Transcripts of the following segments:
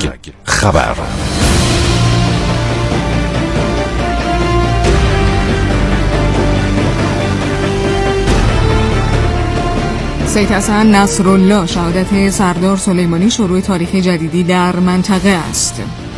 خبر. سید حسن نصرالله شهادت سردار سلیمانی شروع تاریخ جدیدی در منطقه است.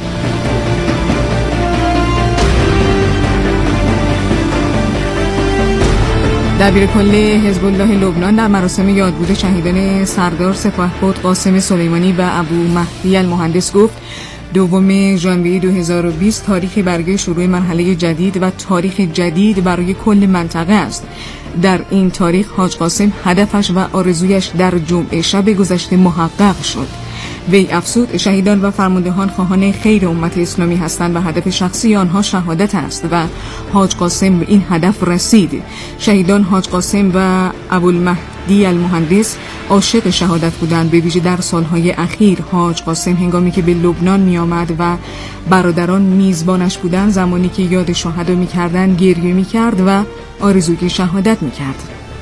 دبیرکل حزب الله لبنان در مراسم یادبود شهیدان سردار سپاهبد قاسم سلیمانی و ابو مهدی المهندس گفت 2 ژانویه 2020 تاریخ برگه شروع مرحله جدید و تاریخ جدید برای کل منطقه است. در این تاریخ حاج قاسم هدفش و آرزویش در جمعه شب گذشته محقق شد. وی افزود شهیدان و فرماندهان خواهان خیر امت اسلامی هستند و هدف شخصی آنها شهادت است و حاج قاسم به این هدف رسید. شهیدان حاج قاسم و ابوالمهدی المهندس عاشق شهادت بودند. به ویژه در سالهای اخیر حاج قاسم هنگامی که به لبنان می آمد و برادران میزبانش بودند، زمانی که یاد شهدا می کردند گریه می کرد و آرزوی شهادت می کرد.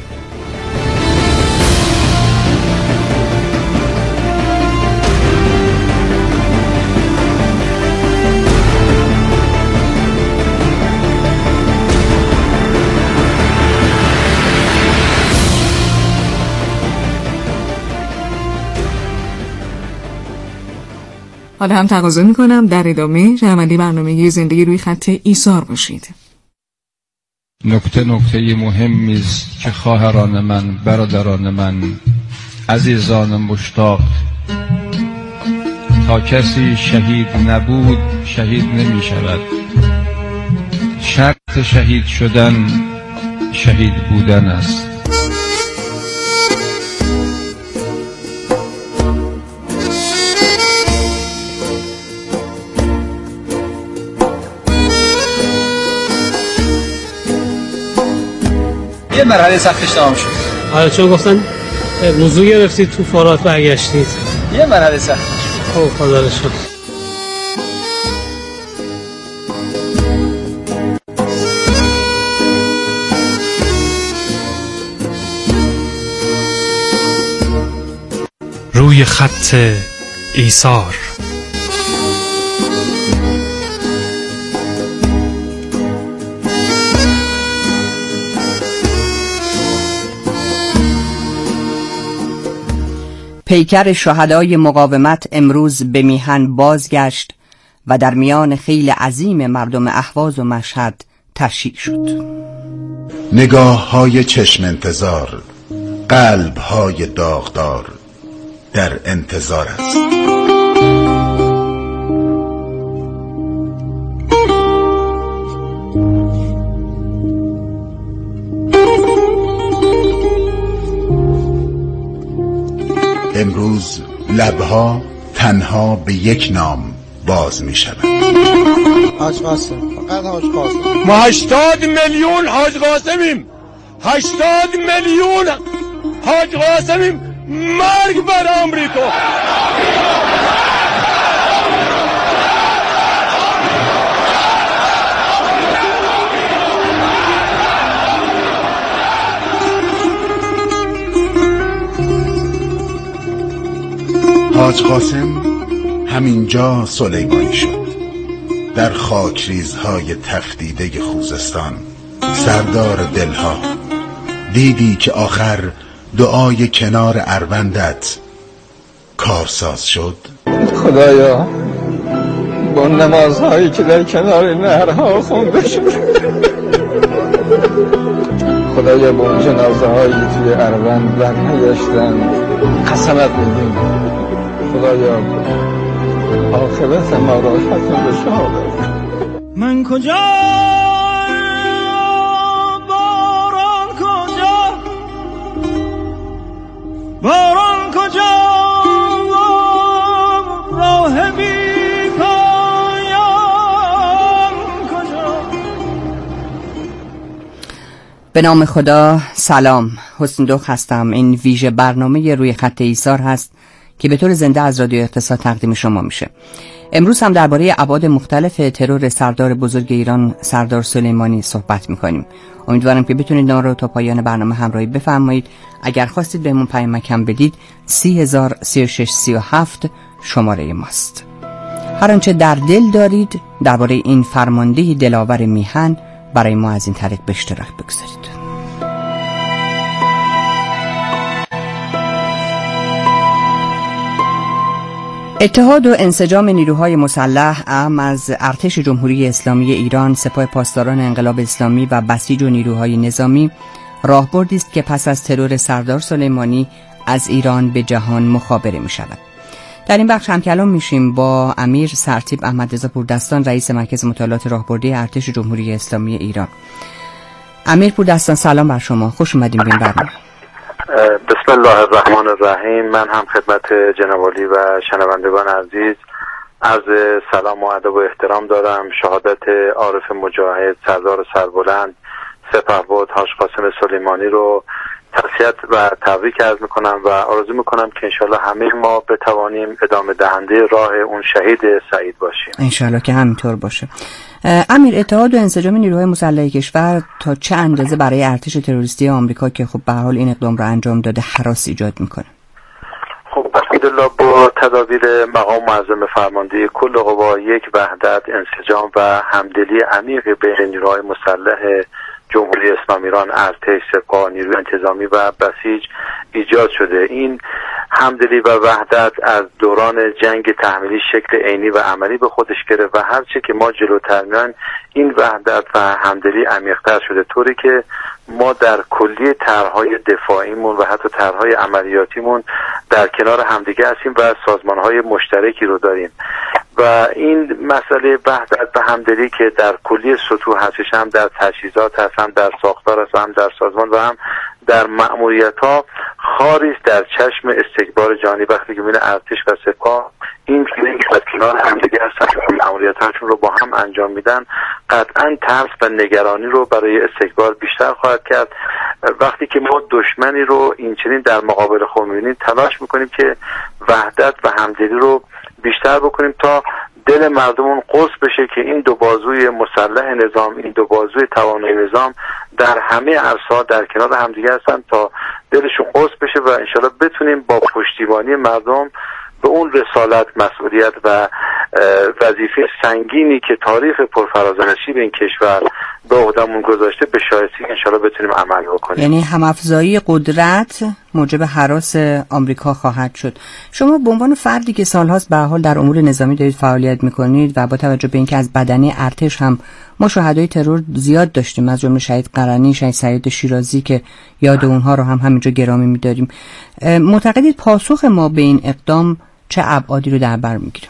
حالا هم تقاضا میکنم در ادامه شنونده برنامه زندگی روی خط ایثار باشید. نکته مهمی است که خواهران من، برادران من، عزیزان مشتاق، تا کسی شهید نبود شهید نمی شود. شرط شهید شدن شهید بودن است. یه مرحله سختش تمام شد. آره چون گفتن وضو گرفتید تو فرات برگشتید. یه مرحله سختش. خب خدا رو شکر. روی خط ایثار. پیکر شهدای مقاومت امروز به میهن بازگشت و در میان خیل عظیم مردم اهواز و مشهد تشییع شد. نگاه های چشم انتظار، قلب های داغدار در انتظار است. امروز لبها تنها به یک نام باز می شود. حاج قاسم، فقط حاج قاسم. ما 80 میلیون حاج قاسمیم. 80 میلیون حاج قاسمیم. مرگ بر آمریکا. حاج قاسم همینجا سلیمانی شد، در خاکریزهای تفدیده خوزستان، سردار دلها. دیدی که آخر دعای کنار اروندت کارساز شد. خدایا با نمازهایی که در کنار نهرها خونده شد، خدایا با اون جنازه هایی توی اروند برنگشتن قسمت میدیم. خدایا آخرت ما را ختم به شهادت. من کجا باران کجا، باران کجا، راه بی پایان کجا. به نام خدا. سلام، حسن دوخ هستم. این ویژه برنامه روی خط ایثار هست که به طور زنده از رادیو اقتصاد تقدیم شما میشه. امروز هم درباره ابعاد مختلف ترور سردار بزرگ ایران سردار سلیمانی صحبت میکنیم. امیدوارم که بتونید ما رو تا پایان برنامه همراهی بفرمایید. اگر خواستید بهمون پیام بدید 30,036,37 شماره ماست. هر آنچه در دل دارید درباره این فرمانده دلاور میهن برای ما از این طریق به اشتراک بگذارید. اتحاد و انسجام نیروهای مسلح اعم از ارتش جمهوری اسلامی ایران، سپاه پاسداران انقلاب اسلامی و بسیج و نیروهای نظامی راهبردی است که پس از ترور سردار سلیمانی از ایران به جهان مخابره می شود. در این بخش همکلام میشیم با امیر سرتیپ احمدرضا پوردستان، رئیس مرکز مطالعات راهبردی ارتش جمهوری اسلامی ایران. امیر پوردستان سلام بر شما، خوش اومدیم به این برنامه. بسم الله الرحمن الرحیم. من هم خدمت جناب عالی و شنوندگان عزیز عرض سلام و ادب و احترام دارم. شهادت عارف مجاهد سردار سربلند سپهبد حاج قاسم سلیمانی رو تسلیت و تبریک عرض میکنم و آرزو میکنم که انشالله همه ما بتوانیم ادامه دهنده راه اون شهید سعید باشیم. انشالله که همینطور باشه. امیر، اتحاد و انسجام نیروهای مسلح کشور تا چه اندازه برای ارتش تروریستی آمریکا که خب به هر حال این اقدام رو انجام داده هراس ایجاد میکنه؟ خب الحمدلله با تدابیر مقام معظم فرمانده کل قوا یک وحدت، انسجام و همدلی عمیق بین نیروهای مسلح جمهوری اسلامی ایران، ارتش، سپاه، نیروی انتظامی و بسیج ایجاد شده. این همدلی و وحدت از دوران جنگ تحمیلی شکل عینی و عملی به خودش گرفت و هرچه که ما جلوتر میایم این وحدت و همدلی عمیق‌تر شده، طوری که ما در کلیه طرح‌های دفاعیمون و حتی طرح‌های عملیاتیمون در کنار همدیگه هستیم و سازمان‌های مشترکی رو داریم و این مسئله وحدت و همدلی که در کلیه سطوح هستش، هم در تجهیزات هست، هم در ساختار هست، هم در سازمان و هم در مأموریت‌ها خالی است در چشم استکبار جهانی. وقتی که می‌بینه ارتش و سپاه این که در کنار همدیگه هستن و مأموریت‌هاشون رو با هم انجام میدن، قطعاً ترس و نگرانی رو برای استکبار بیشتر خواهد کرد. وقتی که ما دشمنی رو اینچنین در مقابل خود می‌بینیم تلاش می‌کنیم که وحدت و همدلی رو بیشتر بکنیم تا دل مردمون قوس بشه که این دو بازوی مسلح نظام، این دو بازوی توانای نظام در همه عرصه‌ها در کنار همدیگه هستن تا دلشون قوس بشه و انشالله بتونیم با پشتیبانی مردم به اون رسالت، مسئولیت و وظیفه سنگینی که تاریخ پرفرازنشیب این کشور به عهده‌مون گذاشته به شایستی انشالله بتونیم عمل بکنیم. یعنی هم‌افزایی قدرت موجب هراس آمریکا خواهد شد. شما به عنوان فردی که سال‌هاست به هر حال در امور نظامی دارید فعالیت می‌کنید و با توجه به اینکه از بدنه ارتش هم ما شهدای ترور زیاد داشتیم، از جمله شهید قرنی، شهید سعید شیرازی که یاد اونها رو هم همینجا گرامی می‌داریم، معتقدید پاسخ ما به این اقدام چه ابعادی رو در بر می‌گیره؟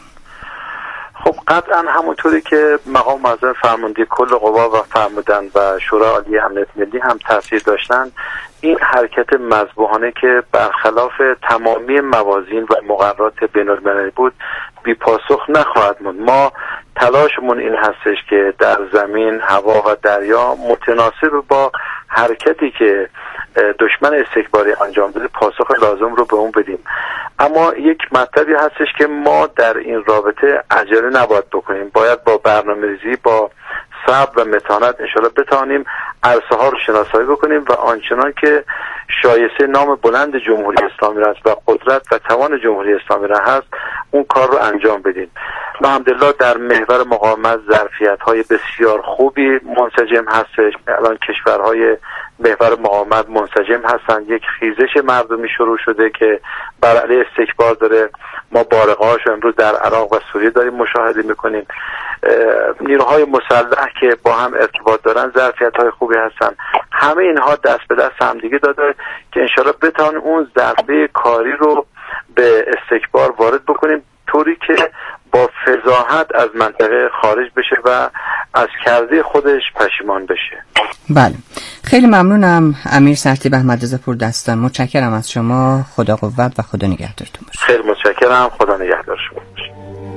خب قطعا همونطوری که مقام معظم فرمانده کل قوا و فرمودن و شورای عالی امنیت ملی هم تاثیر داشتن، این حرکت مذبوحانه که برخلاف تمامی موازین و مقررات بین‌المللی بود بی پاسخ نخواهد موند. ما تلاشمون این هستش که در زمین، هوا و دریا متناسب با حرکتی که دشمن استکباری انجام بده پاسخ لازم رو به اون بدیم. اما یک مطلبی هستش که ما در این رابطه عجله نباید بکنیم، باید با برنامه‌ریزی، با صبر و متانت انشالله بتوانیم عرصه ها رو شناسایی بکنیم و آنچنان که شایسته نام بلند جمهوری اسلامی را است و قدرت و توان جمهوری اسلامی را هست اون کار رو انجام بدیم. الحمدلله در محور مقاومت ظرفیت‌های بسیار خوبی منسجم هستش. الان کشورهای محور مقاومت منسجم هستند. یک خیزش مردمی شروع شده که بر علیه استکبار داره. ما بارقه‌هاش امروز در عراق و سوریه داریم مشاهده می‌کنیم. نیروهای مسلح که با هم ارتباط دارن ظرفیت‌های خوبی هستن. همه اینها دست به دست هم دیگه داده که انشالله بتونیم اون ضربه کاری رو به استکبار وارد بکنیم طوری که با فضاحت از منطقه خارج بشه و از کرده خودش پشیمان بشه. بله، خیلی ممنونم امیر سرتیپ احمدرضا پوردستان، متشکرم از شما. خدا قوت و خدا نگهدارتون باشه. خیلی متشکرم، خدا نگهدار شما باشه.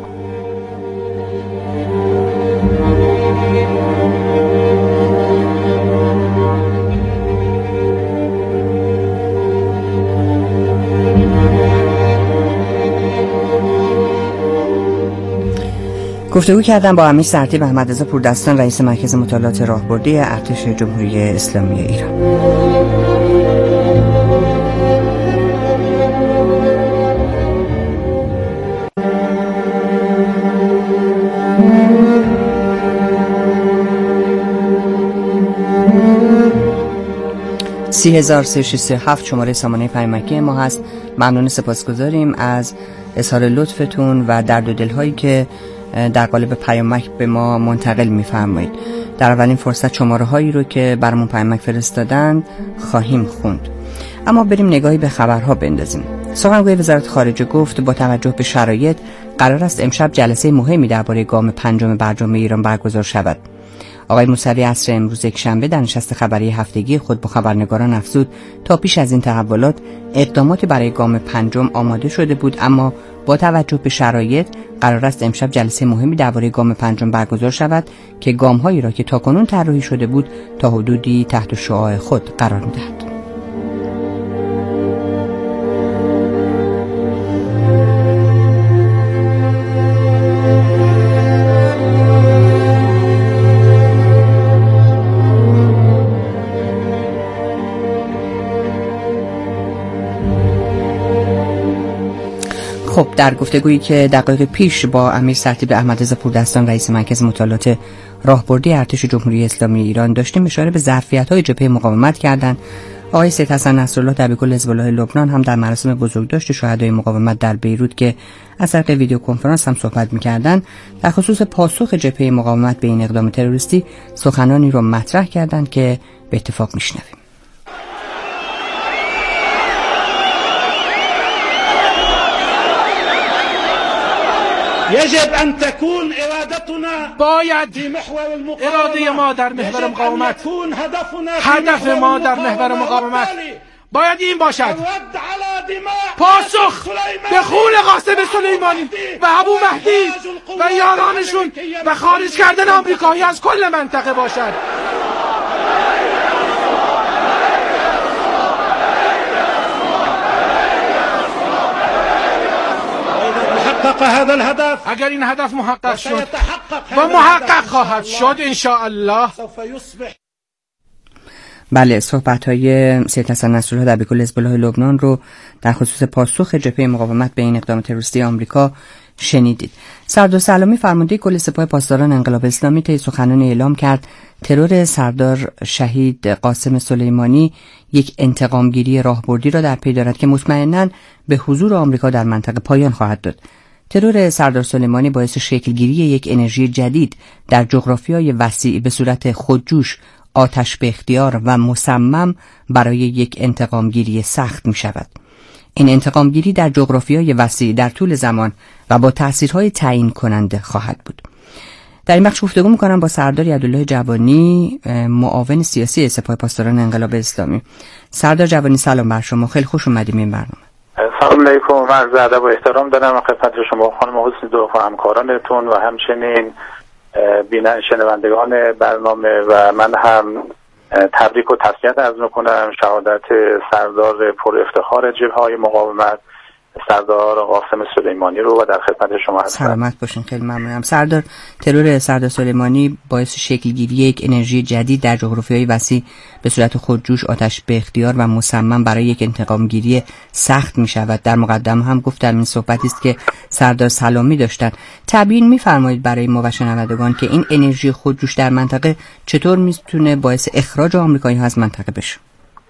گفتگو کردم با امیر سرتیپ احمدرضا پوردستان، رئیس مرکز مطالعات راهبردی ارتش جمهوری اسلامی ایران. 303637 شماره سامانه پیامکی ما هست. ممنون، سپاسگزاریم از اظهار لطفتون و درد و دلهایی که در قالب پیامک به ما منتقل می‌فرمایید. در اولین فرصت شماره هایی رو که برامون پیامک فرستادن خواهیم خوند. اما بریم نگاهی به خبرها بندازیم. سخنگوی وزارت خارجه گفت با توجه به شرایط قرار است امشب جلسه مهمی درباره گام پنجم برجام ایران برگزار شود. آقای موسوی عصر امروز یکشنبه در نشست خبری هفتگی خود با خبرنگاران افزود تا پیش از این تحولات اقداماتی برای گام پنجم آماده شده بود، اما با توجه به شرایط قرار است امشب جلسه مهمی درباره گام پنجم برگزار شود که گام‌هایی را که تاکنون طراحی شده بود تا حدودی تحت شعاع خود قرار می‌دهد. خب در گفتگویی که دقایق پیش با امیر سرتیپ احمدرضا پوردستان رئیس مرکز مطالعات راهبردی ارتش جمهوری اسلامی ایران داشتیم اشاره به ظرفیت‌های جبهه مقاومت کردند. آقای سید حسن نصرالله دبیرکل حزب الله لبنان هم در مراسم بزرگداشت شهدای مقاومت در بیروت که از طریق ویدیو کنفرانس هم صحبت می‌کردند در خصوص پاسخ جبهه مقاومت به این اقدام تروریستی سخنانی رو مطرح کردند که به اتفاق میشنویم. يجب أن تكون إرادتنا باید اراده ما در محور مقاومت، هدف ما در محور مقاومت باید این باشد: پاسخ به خون قاسم سلیمانی و ابو مهدی و یارانشون و خارج کردن آمریکایی از کل منطقه باشد. هذا الهدف اگر این هدف محقق شد و محقق خواهد شد ان شاء الله. بله، صحبت‌های سید حسن نصرالله دبیرکل حزب الله لبنان رو در خصوص پاسخ جبهه مقاومت به این اقدام تروریستی آمریکا شنیدید. سردار سلامی فرمانده کل سپاه پاسداران انقلاب اسلامی طی سخنرانی اعلام کرد ترور سردار شهید قاسم سلیمانی یک انتقامگیری راهبردی را در پی دارد که مطمئناً به حضور آمریکا در منطقه پایان خواهد داد. ترور سردار سلیمانی باعث شکلگیری یک انرژی جدید در جغرافیای وسیع به صورت خودجوش، آتش به اختیار و مصمم برای یک انتقامگیری سخت می شود. این انتقامگیری در جغرافیای وسیع در طول زمان و با تأثیرهای تعیین کننده خواهد بود. در این بخش گفتگو می‌کنم با سردار عبدالله جوانی، معاون سیاسی سپاه پاسداران انقلاب اسلامی. سردار جوانی سلام بر شما، خیلی خوش اومدیم این برنامه. سلام علیکم، عرض ادب و احترام دارم خدمت شما خانم حسنی و همکارانتون و همچنین شنوندگان برنامه و من هم تبریک و تسلیت عرض می‌کنم شهادت سردار پر افتخار جبهه‌های مقاومت سردار قاسم سلیمانی رو و در خدمت شما هستم. سلامت باشین، خیلی ممنونم. سردار، ترور سردار سلیمانی باعث شکلگیری یک انرژی جدید در جغرافیای وسیع به صورت خودجوش، آتش به اختیار و مصمم برای یک انتقامگیری سخت می شود. در مقدمه هم گفتم این صحبتی است که سردار سلامی داشتن. تبیین می‌فرمایید برای ما و شنوندگان که این انرژی خودجوش در منطقه چطور میتونه باعث اخراج آمریکایی‌ها از منطقه بشه؟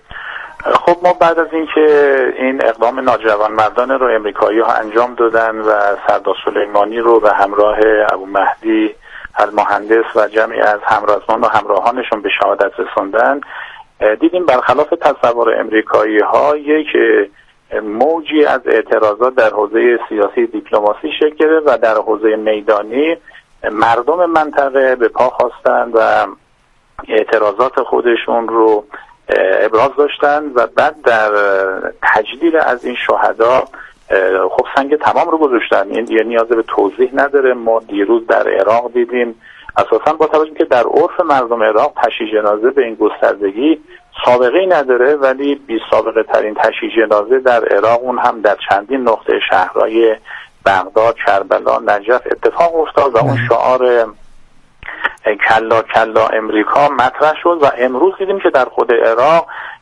خب ما بعد از اینکه این اقدام ناجوانمردانه رو امریکایی‌ها انجام دادن و سردار سلیمانی رو به همراه ابو مهدی المهندس و جمعی از همرازمان و همراهانشون به شهادت رسوندن، دیدیم برخلاف تصور امریکایی‌ها یک موجی از اعتراضات در حوزه سیاسی دیپلماسی شکل گرفت و در حوزه میدانی مردم منطقه به پا خواستند و اعتراضات خودشون رو ابراز داشتن و بعد در تجلیل از این شهدا خب سنگ تمام رو گذاشتن. این یه نیاز به توضیح نداره. ما دیروز در عراق دیدیم اساساً با توجه که در عرف مردم عراق تشییع جنازه به این گستردگی سابقه نداره، ولی بی سابقه ترین تشییع جنازه در عراق، اون هم در چندین نقطه شهرهای بغداد، کربلا، نجف اتفاق افتاد و اون شعار کلا کلا امریکا مطرح شد و امروز دیدیم که در خود عراق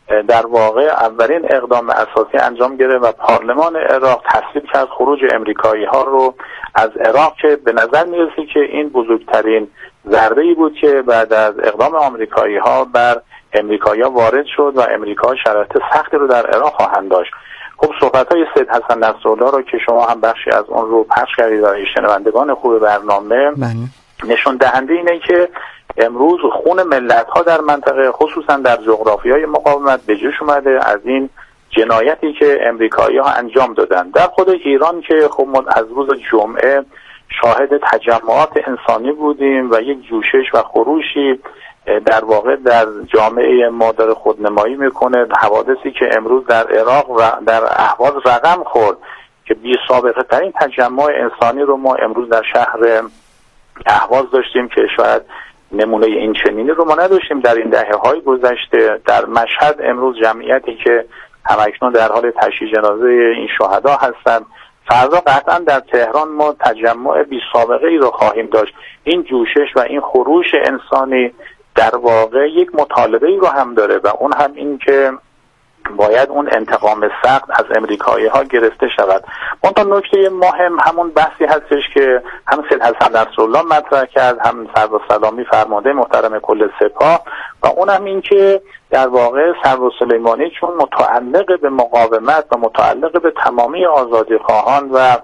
در واقع اولین اقدام اساسی انجام گرفت و پارلمان عراق تصویب کرد خروج امریکایی ها رو از عراق، که به نظر میرسه که این بزرگترین ضربه‌ای بود که بعد از اقدام آمریکایی ها بر امریکایی ها وارد شد و امریکا شرایط سختی رو در عراق خواهند داشت. خب صحبت‌های سید حسن نصرالله رو که شما هم بخشی از اون رو پخش کردید برای شنوندگان خوب برنامه، نشون دهنده اینه که امروز خون ملت‌ها در منطقه خصوصا در جغرافیای مقاومت به جوش اومده از این جنایتی که امریکایی‌ها انجام دادن. در خود ایران که خب ما از روز جمعه شاهد تجمعات انسانی بودیم و یک جوشش و خروشی در واقع در جامعه ما داره خودنمایی میکنه. حوادثی که امروز در عراق و در اهواز رقم خورد که بی سابقه ترین تجمع انسانی رو ما امروز در شهر اهواز داشتیم که شاید نمونه این چنینی رو ما نداشتیم در این دهه‌های گذشته. در مشهد امروز جمعیتی که همکنون در حال تشییع جنازه این شهدا هستند. فردا قطعا در تهران ما تجمع بی سابقه ای رو خواهیم داشت. این جوشش و این خروش انسانی در واقع یک مطالبه ای رو هم داره و اون هم این که باید اون انتقام سخت از امریکایی ها گرفته شود. اون تا نکته مهم همون بحثی هستش که هم سید حسن نصرالله مطرح کرد، هم سرور سلامی فرمانده محترم کل سپاه، و اون هم این که در واقع سرور سلیمانی چون متعلق به مقاومت و متعلق به تمامی آزادی خواهان و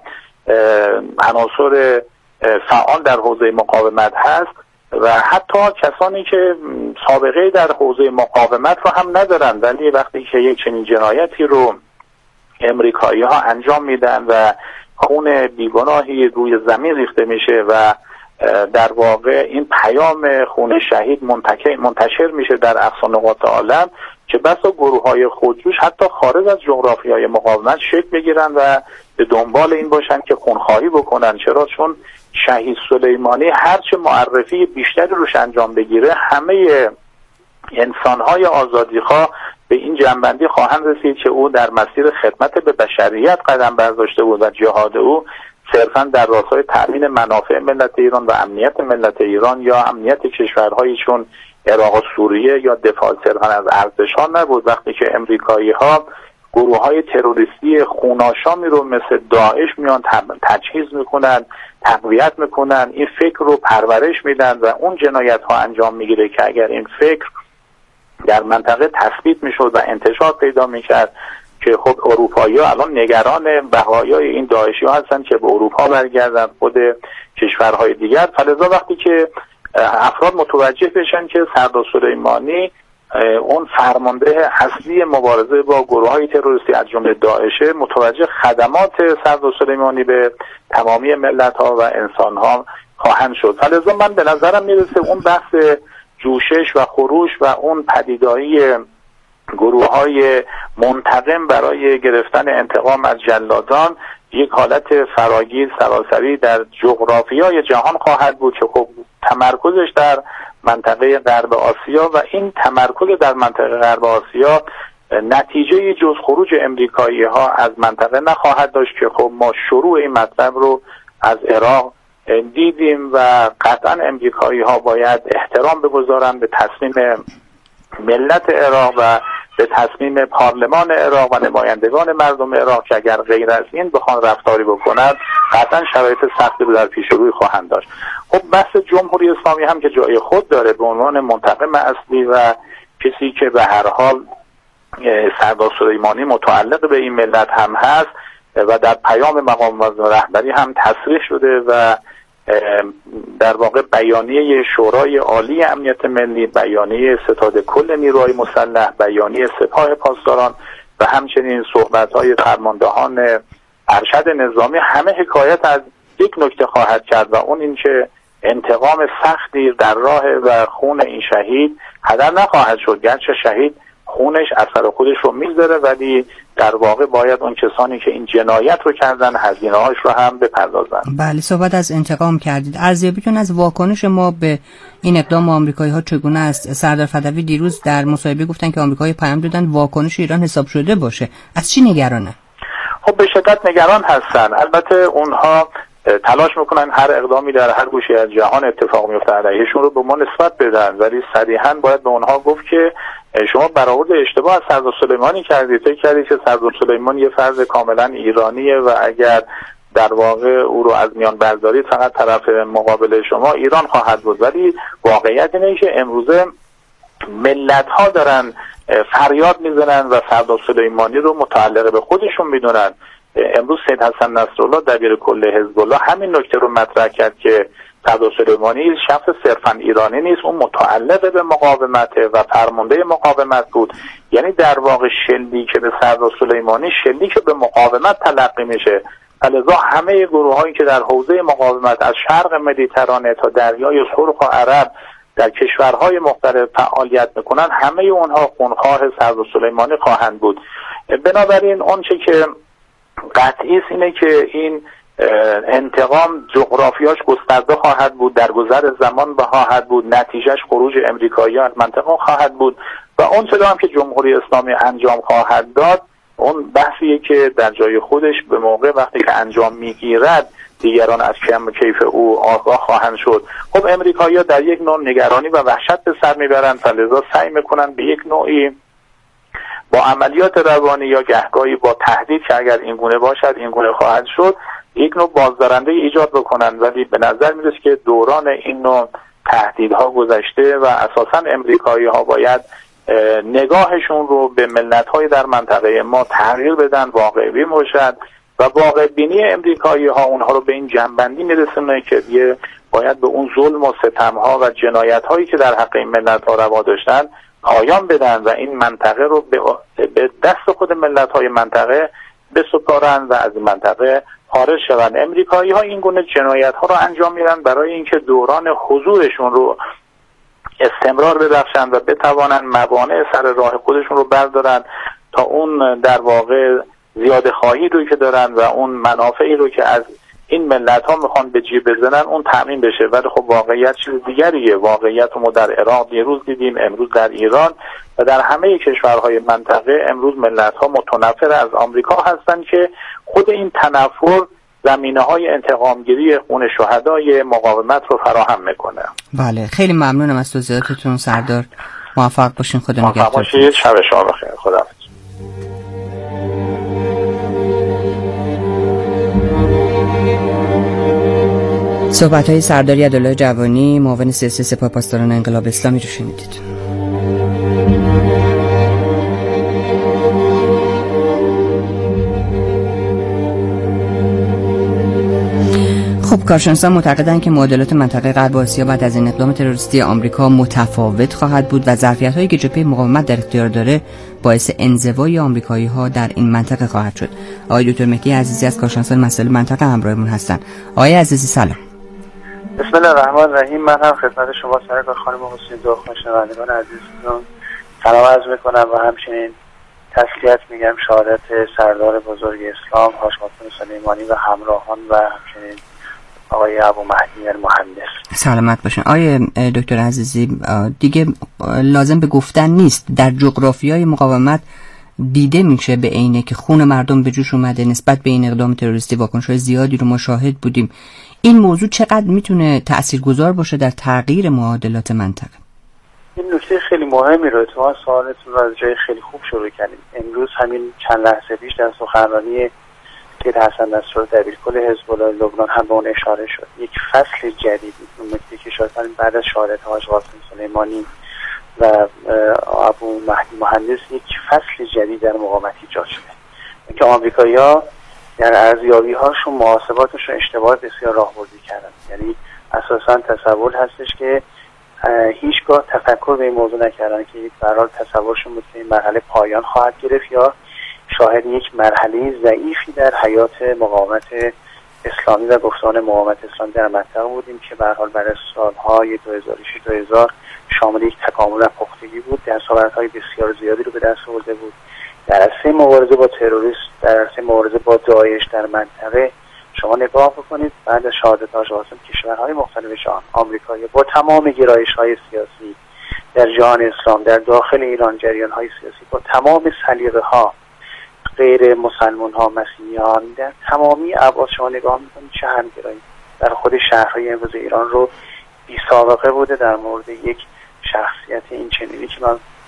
عناصر فعال در حوزه مقاومت هست و حتی کسانی که سابقه در حوزه مقاومت رو هم ندارن، ولی وقتی که یک چنین جنایتی رو امریکایی ها انجام میدن و خون بیگناهی روی زمین ریخته میشه و در واقع این پیام خون شهید منتشر میشه در اقصا نقاط عالم، که بسا گروه های خودجوش حتی خارج از جغرافیای مقاومت شکل بگیرن و به دنبال این باشن که خونخواهی بکنن. چرا؟ چون شهید سلیمانی هرچه معرفی بیشتری روش انجام بگیره همه انسانهای آزادیخواه به این جنبندی خواهند رسید که او در مسیر خدمت به بشریت قدم برداشته بود و جهاد او صرفا در راستای تأمین منافع ملت ایران و امنیت ملت ایران یا امنیت کشورهایی چون عراق و سوریه یا دفاع صرفا از ارزش‌ها نبود. وقتی که امریکایی‌ها گروه‌های تروریستی خوناشامی رو مثل داعش میان تجهیز میکنن، تقویت میکنن، این فکر رو پرورش میدن و اون جنایت‌ها انجام میگیره که اگر این فکر در منطقه تثبیت میشد و انتشار پیدا میکرد که خب اروپایی‌ها الان نگران بقایای این داعشی‌ها هستن که به اروپا برگردن، خود کشورهای دیگر. فلذا وقتی که افراد متوجه بشن که سردار سلیمانی اون فرمانده اصلی مبارزه با گروه‌های تروریستی از جمله داعش، متوجه خدمات سردار سلیمانی به تمامی ملت‌ها و انسان‌ها خواهند شد. فلذا من به نظرم میرسه اون بحث جوشش و خروش و اون پدیدایی گروه‌های منتقم برای گرفتن انتقام از جلادان یک حالت فراگیر سراسری در جغرافیای جهان خواهد بود که خب تمرکزش در منطقه غرب آسیا و این تمرکز در منطقه غرب آسیا نتیجه جز خروج امریکایی ها از منطقه نخواهد داشت که خب ما شروع این مطلب رو از عراق دیدیم و قطعا امریکایی ها باید احترام بگذارن به تصمیم ملت عراق و به تصمیم پارلمان عراق و نمایندگان مردم عراق که اگر غیر از این بخوان رفتاری بکنند قطعا شرایط سختی رو در پیش روی خواهند داشت. خب بحث جمهوری اسلامی هم که جای خود داره به عنوان منتقم اصلی و کسی که به هر حال سردار سلیمانی متعلق به این ملت هم هست و در پیام مقام رهبری هم تصریح شده و در واقع بیانیه شورای عالی امنیت ملی، بیانیه ستاد کل نیروهای مسلح، بیانیه سپاه پاسداران و همچنین صحبت‌های فرماندهان ارشد نظامی همه حکایت از یک نکته خواهد کرد و اون این که انتقام سختی در راه و خون این شهید هدر نخواهد شد. گرچه شهید خونش اثر خودش رو میذاره ولی در واقع باید اون کسانی که این جنایت رو کردن هزینه‌هاش رو هم بپردازن. بله، صحبت از انتقام کردید. ارزیابیتون از واکنش ما به این اقدام آمریکایی‌ها چگونه است؟ سردار فدوی دیروز در مصاحبه گفتن که آمریکایی‌ها پیام دادن واکنش ایران حساب شده باشه. از چی نگرانه؟ خب به شدت نگران هستن. البته اونها تلاش میکنن هر اقدامی در هر گوشه از جهان اتفاق میفته علیهشون رو به ما نسبت بدن، ولی صریحاً باید به اونها گفت که شما برآورد اشتباه از سردار سلیمانی کردید، فکر کردید که سردار سلیمانی یه فرد کاملا ایرانیه و اگر در واقع او رو از میان بردارید فقط طرف مقابل شما ایران خواهد بود. ولی واقعیت اینه که امروزه ملت ها دارن فریاد میزنن و سردار سلیمانی رو متعلق به خودشون میدونن. امروز سید حسن نصرالله دبیر کل حزب الله همین نکته رو مطرح کرد که سردار سلیمانی شخص صرفا ایرانی نیست، اون متعلق به مقاومته و فرمانده مقاومت بود. یعنی در واقع شلیک که به سردار سلیمانی شلیک که به مقاومت تلقی میشه. لذا همه گروه هایی که در حوزه مقاومت از شرق مدیترانه تا دریای سرخ و عرب در کشورهای مختلف فعالیت میکنن، همه اونها خونخوار سردار سلیمانی خواهند بود. بنابراین اون چه که قطعی است اینه که این انتقام جغرافیاش گسترده خواهد بود، در گذر زمان خواهد بود، نتیجهش خروج امریکایی‌ها از منطقه خواهد بود و اون چه هم که جمهوری اسلامی انجام خواهد داد اون بحثیه که در جای خودش به موقع وقتی که انجام میگیرد دیگران از کیف او آگاه خواهند شد. خب امریکایی‌ها در یک نوع نگرانی و وحشت به سر میبرند و لذا سعی میکنن به یک نوعی با عملیات روانی یا گهگاهی با تهدید که اگر این گونه باشد این گونه خواهد شد یک نوع بازدارنده ایجاد بکنن. ولی به نظر میرسه که دوران این نوع تهدیدها گذشته و اساساً امریکایی‌ها باید نگاهشون رو به ملت‌های در منطقه ما تغییر بدن، واقع‌بین باشد و واقع بینی امریکایی‌ها اونها رو به این جنبندی میرسونه که دیگه باید به اون ظلم و ستم‌ها و جنایت‌هایی که در حق این ملت‌ها روا داشتن پایان بدن و این منطقه رو به دست خود ملت‌های منطقه بسپارن و از این منطقه خارج شوند. امریکایی‌ها این گونه جنایت‌ها رو انجام میدن برای اینکه دوران حضورشون رو استمرار ببخشن و بتوانن موانع سر راه خودشون رو بردارن تا اون در واقع زیاده خواهی رو که دارن و اون منافعی رو که از این ملت ها میخوان به جیب بزنن اون تامین بشه. ولی خب واقعیت چیز دیگریه. واقعیت رو ما در عراق دیروز دیدیم، امروز در ایران و در همه کشورهای منطقه امروز ملت ها متنفر از آمریکا هستن که خود این تنفر زمینه‌های انتقامگیری خون شهدای مقاومت رو فراهم میکنه. بله، خیلی ممنونم از توضیحاتتون سردار. موفق باشین. خدا نگهدار. موفق باشید. شب شما بخیر. خدا. صحبت‌های سردار یدالله جوانی، معاون سیاسی سپاه پاسداران انقلاب اسلامی رو شنیدید. خب کارشناسان معتقدند که معادلات منطقه غرب آسیا بعد از این اقدام تروریستی آمریکا متفاوت خواهد بود و ظرفیت‌هایی که جبهه مقاومت در اختیار داره باعث انزوای آمریکایی‌ها در این منطقه خواهد شد. آقای دکتر مهدی عزیزی از کارشناسان مسائل منطقه همراهمون هستند. آقای عزیزی سلام. بسم الله الرحمن الرحیم. من هم خدمت شما سرکار خانم حسین دو خوشنوندگان عزیزتون سلام عرض میکنم و همچنین تسلیت میگم شهادت سردار بزرگ اسلام حاج قاسم سلیمانی و همراهان و همچنین آقای ابو مهدی المهندس. سلامت باشین. آقای دکتر عزیزی دیگه لازم به گفتن نیست در جغرافیای مقاومت دیده میشه به عینه که خون مردم به جوش اومده نسبت به این اقدام تروریستی. واکنش‌های زیادی رو ما شاهد بودیم. این موضوع چقدر میتونه تاثیرگذار باشه در تغییر معادلات منطقه؟ این نکته خیلی مهمی رو اتفاقا سوالتون رو از جای خیلی خوب شروع کردیم. امروز همین چند لحظه پیش در سخنرانی سید حسن نصرالله دبیرکل حزب الله لبنان هم به اون اشاره شد. یک فصل جدید، اون نکته که شاید بعد از شهادت حاج قاسم سلیمانی و ابو مهدی مهندس یک فصل جدید در مقاومت ایجاد شده که آمریکایی‌ها در ارزیابی‌هاشون محاسباتشون اشتباه بسیار راهبردی کردن. یعنی اساساً تصور هستش که هیچگاه تفکر به این موضوع نکردن که به هر حال تصورشون بود که این مرحله پایان خواهد گرفت یا شاهد یک مرحله ضعیفی در حیات مقاومت اسلامی و گفتمان مقاومت اسلامی در منطقه بودیم که به هر حال برای سالهای 2006-2000 شامل یک تکامل و پختگی بود، دستاوردهای بسیار زیادی رو به دست آورده بود در عرصه مبارزه با تروریسم، در عرصه مبارزه با داعش در منطقه. شما نگاه بکنید بعد از شهادت حاج قاسم کشورهای مختلف جهان، آمریکایی با تمام گرایش‌های سیاسی در جهان اسلام، در داخل ایران جریان‌های سیاسی با تمام سلیقه‌ها، غیر مسلمان‌ها، مسیحیان، در تمامی ابعاد شما نگاه می‌کنید چه همگرایی در خود شهرهای امروز ایران رو بی سابقه بوده در مورد یک شخصیت این چنینی که من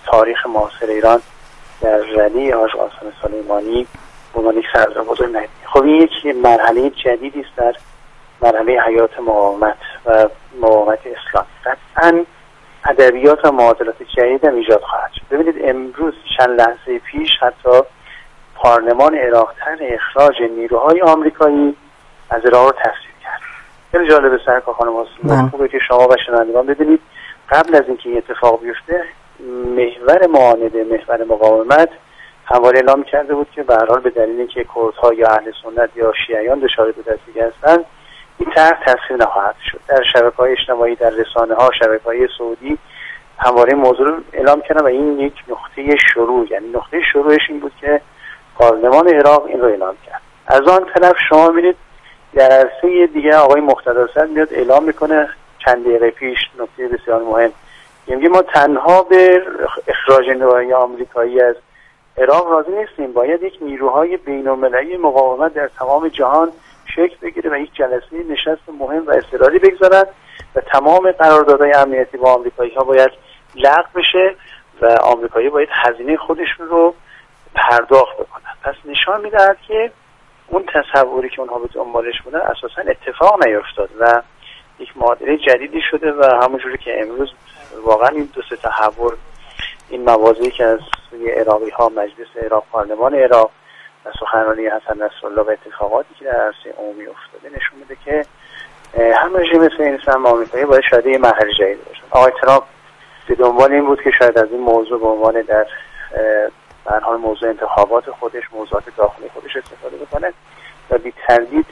تاریخ معاصر ایران در رلی حاج قاسم سلیمانی به عنوان یک سردار بزرگ ندید. خب این یک مرحله جدیدی است در مرحله حیات مقاومت و مقاومت اسلامی. قطعاً ادبیات و معادلات جدید هم ایجاد خواهد شد. ببینید امروز چند لحظه پیش حتی پارلمان عراق طرح اخراج نیروهای آمریکایی از عراق رو تصویب کرد. خیلی جالبه سرکار خانم حسین، خوبه که شما و شنوندگان بدونید قبل از اینکه این اتفاق بیفته محور معانده، محور مقاومت همواره اعلام کرده بود که به هر حال به دلیل اینکه کردها یا اهل سنت یا شیعیان دچار دودستگی هستند این طرح تصویب نخواهد شد. در شبکه‌های اجتماعی، در رسانه‌ها، شبکه‌های سعودی همواره موضوع رو اعلام کردن و این یک نقطه شروع، یعنی نقطه شروعش این بود که پارلمان عراق این رو اعلام کرد. از آن طرف شما می‌بینید در عرصه دیگه آقای مقتدی صدر میاد اعلام میکنه چند دقیقه پیش نکته بسیار مهم، میگه ما تنها به اخراج نیروهای آمریکایی از عراق راضی نیستیم، باید یک نیروهای بین‌المللی مقاومت در تمام جهان شکل بگیره و یک جلسه نشست مهم و اضطراری بگذارن و تمام قراردادهای امنیتی با آمریکایی‌ها باید لغو بشه و آمریکایی باید هزینه خودشون رو پرداخت بکنن. پس نشان میدهد که اون تصوری که اونها به دنبالش بودن اساساً اتفاق نیفتاد و یک معادله جدیدی شده و همونجوری که امروز واقعا این دو سه تحول، این موازی که از سوی عراقی‌ها، مجلس عراق، پارلمان عراق و سخنرانی حسن نصرالله و اتفاقاتی که در عرصه عمومی افتاده نشون میده که هم رژیم مثل این سم آمریکایی باید شاید یه مرحله جدید باشه. آقای ترامپ به دنبال این بود که شاید از این موضوع به عنوان در هر حال موضوع انتخابات خودش، موضوعات داخلی خودش استفاده بکنه و بی تردید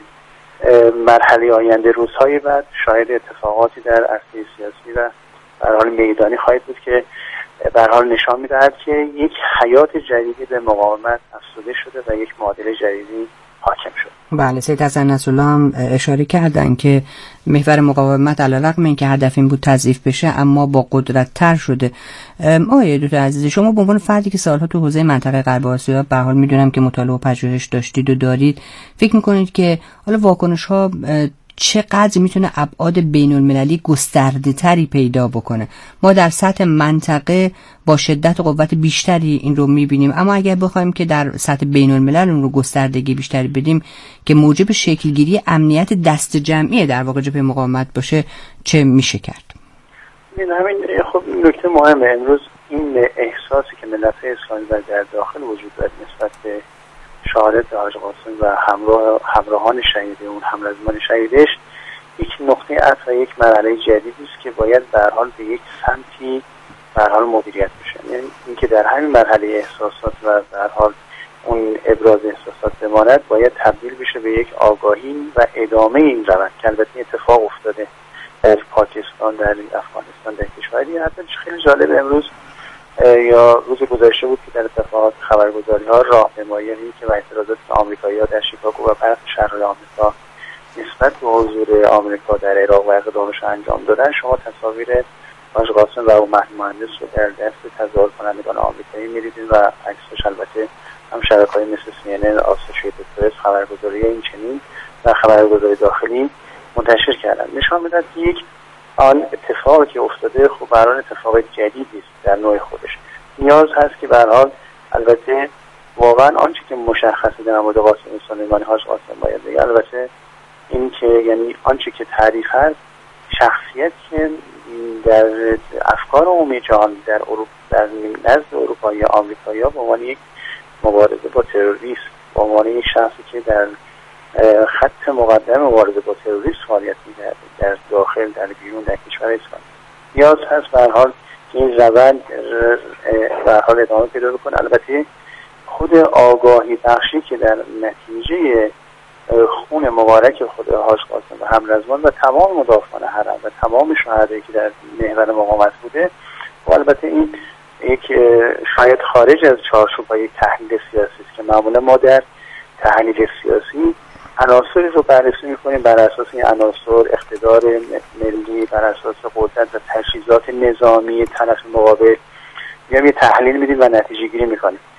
مرحله آینده روزهای بعد شاید اتفاقاتی در عرصه سیاسی و به هر حال میدانی خواهد بود که به هر حال نشان میدهد که یک حیات جدیدی به مقاومت افزوده شده و یک معادله جدیدی حاکم شد. بله، سید حسن نصرالله هم اشاره کردن که محور مقاومت علیرغم اینکه هدف این بود تضعیف بشه اما با قدرت تر شده. آقای دکتر عزیز، شما به عنوان فردی که سالها تو حوزه منطقه غرب آسیا به هر حال میدونم که مطالعه و پژوهش داشتید و دارید، فکر میکنید که حالا واکنش ها چقدر میتونه ابعاد بین المللی گسترده تری پیدا بکنه؟ ما در سطح منطقه با شدت و قوت بیشتری این رو میبینیم، اما اگر بخوایم که در سطح بین الملل اون رو گستردگی بیشتری بدیم که موجب شکلگیری امنیت دست جمعی در واقع جبهه مقاومت باشه، چه میشه کرد؟ همین خب نکته مهمه. امروز این احساسی که ملت اسلامی در داخل وجود داره نسبت به شهادت حاج قاسم و همراهان شهید اون، همرزمان شهیدش، یک نقطه عطف و یک مرحله جدیدی است که باید به هر حال به یک سمتی به هر حال مدیریت بشه. یعنی اینکه در همین مرحله احساسات و به هر حال اون ابراز احساسات بماند باید تبدیل بشه به یک آگاهی و ادامه این روند که البته اتفاق افتاده در پاکستان، در افغانستان، در کشوری. حتی خیلی جالب امروز یا روز گذشته بود که در اتفاقات خبرگزاری‌ها راهنمایی که و اعتراضات آمریکایی‌ها در شیکاگو و برخی شهرهای آمریکا نسبت به حضور آمریکا در عراق و اقدامش انجام دادن، شما تصاویر حاج قاسم و ابو مهدی مهندس رو در دست تظاهر کنندگان آمریکایی می‌دیدید و عکسش البته هم شبکه‌های مثل CNN، آسوشییتد پرس، خبرگزاری این چنین و خبرگزاری داخلی منتشر کردن. نشان می‌دهد که یک آن اتفاقی که افتاده خب برای اتفاق جدیدی است در نوع خودش. نیاز هست که به هر حال البته واقعا آنچه که مشخصه در مورد قاسم سلیمانی حاج قاسم باید بگه، البته این که یعنی آنچه که تعریف هست شخصیت که در افکار عمومی جهان در اروپا، در نزد اروپایی آمریکایی‌ها به عنوان یک مبارزه با تروریسم، به عنوان یک شخصی که در خط مقدم مبارزه با تروریسم فعالیت می‌کرد در داخل، در بیرون، در کشور اسلامی، نیاز هست به هر حال که این روند به هر حال ادامه پیدا بکنه. البته خود آگاهی بخشی که در نتیجه خون مبارک خود حاج قاسم و همرزمان و تمام مدافعان حرم و تمام شهدایی که در محور مقاومت بوده و البته این یک شاید خارج از چارچوب یک تحلیل سیاسی است که معمولا ما در تحلیل سیاسی عناصری رو بررسی می‌کنیم بر اساس این عناصر اقتدار ملی، بر اساس قدرت و تجهیزات نظامی طرف مقابل، میایم یه تحلیل میدیم و نتیجه گیری می‌کنیم.